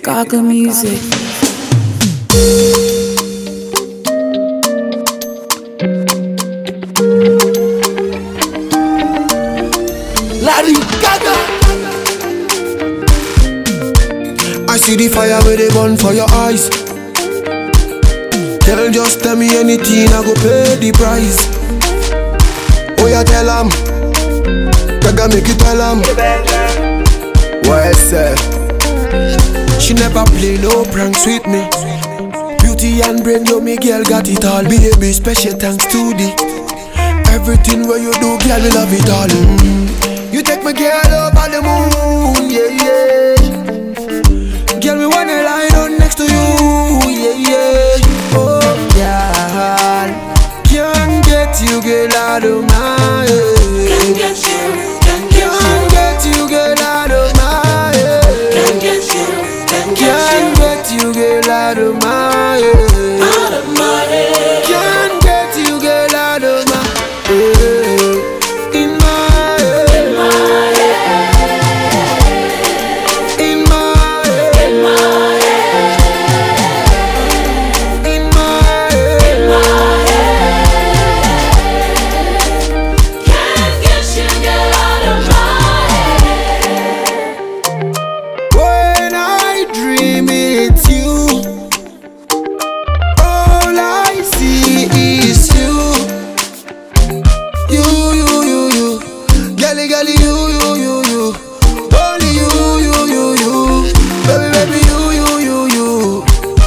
Gaga Music. Lady Gaga. I see the fire where they burn for your eyes. Girl, just tell me anything, I go pay the price. Oh yeah, tell 'em. Gaga make you tell 'em. What I say? She never play no pranks with me. Beauty and brain, yo, me girl got it all. Baby, special thanks to the everything where you do, girl, we love it all. You take my girl over the moon, yeah, yeah. Girl, we wanna lie down next to you, yeah, yeah. Oh, yeah. Can't get you, girl, out of my head. Can't get you, can't get you, girl, out of my head. can't get you, Can't get you, girl, out of my head. out of my head. Can't get you, girl, out of my head. In my head. In my head, In my head. in my head, In my head. in my head. Can't get you, get out of my head. When I dream it's you, all I see is you. You. Girlie, girlie, you. Only you. Baby, you.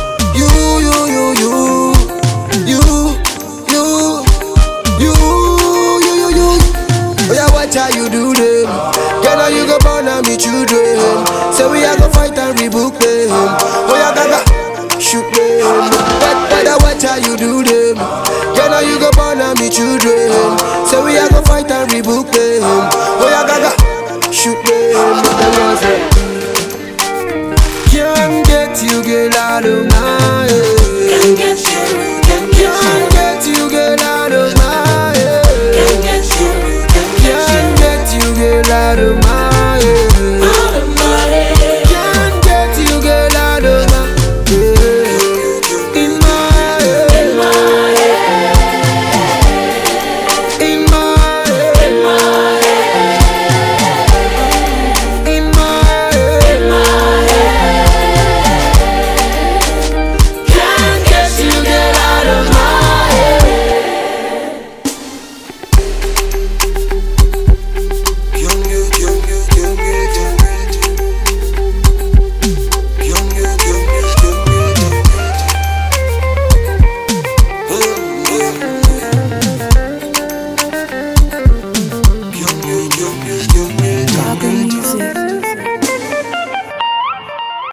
Oh yeah, watch how you do them. Girl, now you go born on me children. Say we are go fight and rebook them. Oh yeah, Gaga, shoot them. But watch how you do them. Girl, now you go born on me children. Say we are go fight and rebook them. Oh yeah, Gaga, shoot them. Can't get you, girl, out of my head.